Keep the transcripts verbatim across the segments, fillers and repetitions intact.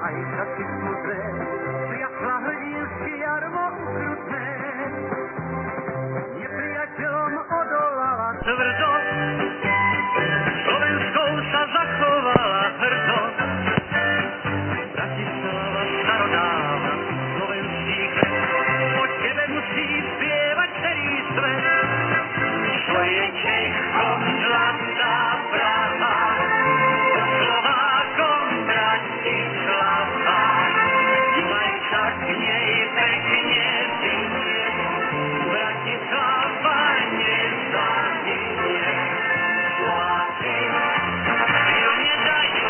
aj časy smutné, priatla hrdinské jarmo ukrutné. Nepriateľom odolala tvrdo, Slovenskou sa zachovala hrdo. Bratislava starodávna, slovenský kvet, po tebe musí spievať celý svet. Čo je Čechom zlatá Praha, Slovákom Bratislava, maj sa k nej pekne zimie, Bratislava nezahynie. Slováci ju nedajú.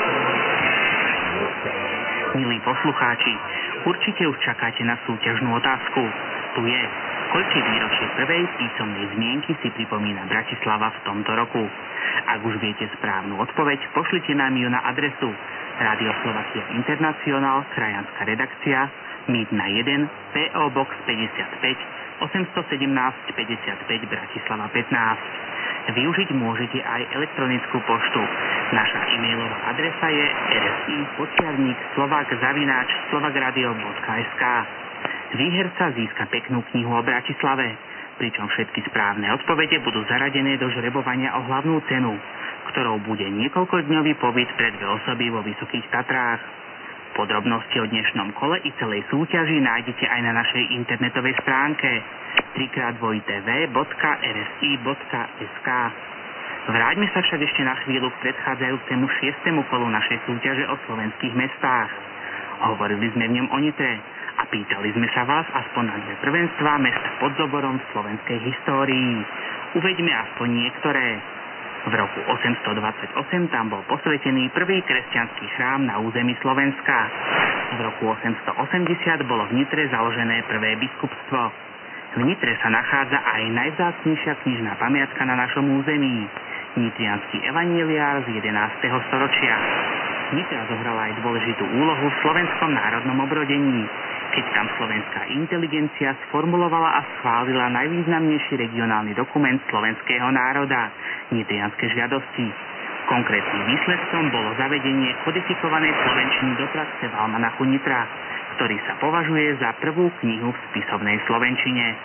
Milí poslucháči, určite už čakáte na súťažnú otázku. Tu je, koľké výročie prvej písomnej zmienky si pripomína Bratislava v tomto roku. Ak už viete správnu odpoveď, pošlite nám ju na adresu Rádio Slovakia International, krajanská redakcia, Mýtna jeden, pé ó Box päťdesiatpäť, osemstosedemnásť päťdesiatpäť, Bratislava pätnásť. Využiť môžete aj elektronickú poštu. Naša e-mailová adresa je rsi podčiarnik slovak zavináč slovakradio bodka es ká. Výherca získa peknú knihu o Bratislave, pričom všetky správne odpovede budú zaradené do žrebovania o hlavnú cenu, ktorou bude niekoľkodňový pobyt pre dve osoby vo Vysokých Tatrách. Podrobnosti o dnešnom kole i celej súťaži nájdete aj na našej internetovej stránke tri krát w bodka r s i bodka es ká. Vráťme sa však ešte na chvíľu k predchádzajúcemu šiestemu kolu našej súťaže o slovenských mestách. Hovorili sme v ňom o Nitre a pýtali sme sa vás aspoň na dve prvenstvá mesta pod zoborom v slovenskej histórii. Uveďme aspoň niektoré. V roku osemstodvadsaťosem tam bol posvetený prvý kresťanský chrám na území Slovenska. V roku osemstoosemdesiat bolo v Nitre založené prvé biskupstvo. V Nitre sa nachádza aj najvzácnejšia knižná pamiatka na našom území, nitriansky evanjeliár z jedenásteho storočia. Nitra zohrala aj dôležitú úlohu v slovenskom národnom obrodení, keď tam slovenská inteligencia sformulovala a schválila najvýznamnejší regionálny dokument slovenského národa, nitrianske žiadosti. Konkrétnym výsledkom bolo zavedenie kodifikovanej slovenčiny do praxe v almanachu Nitra, ktorý sa považuje za prvú knihu v spisovnej slovenčine.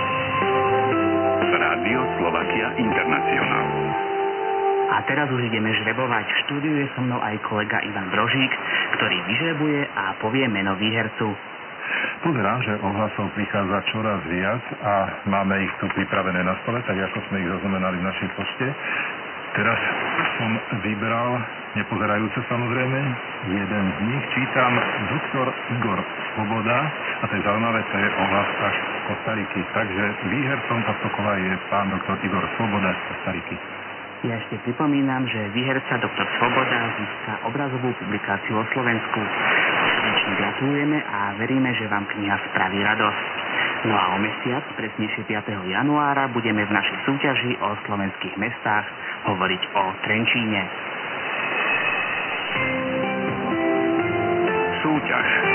Rádio Slovakia International. A teraz už ideme žrebovať. V štúdiu je so mnou aj kolega Ivan Brožík, ktorý vyžrebuje a povie meno výhercu. Pozerám, že ohlasov prichádza čoraz viac a máme ich tu pripravené na stole, tak ako sme ich zaznamenali v našej pošte. Teraz som vybral, nepozerajúce samozrejme, jeden z nich. Čítam doktor Igor Svoboda a to je zaujímavé, to je ohlas až z Kostariky. Takže výhercom tohto kola je pán doktor Igor Svoboda z Kostariky. Ja ešte pripomínam, že výherca doktor Svoboda získa obrazovú publikáciu o Slovensku. Srdečne gratulujeme a veríme, že vám kniha spraví radosť. No a o mesiac, presnejšie piateho januára, budeme v našej súťaži o slovenských mestách hovoriť o Trenčíne. Súťaž.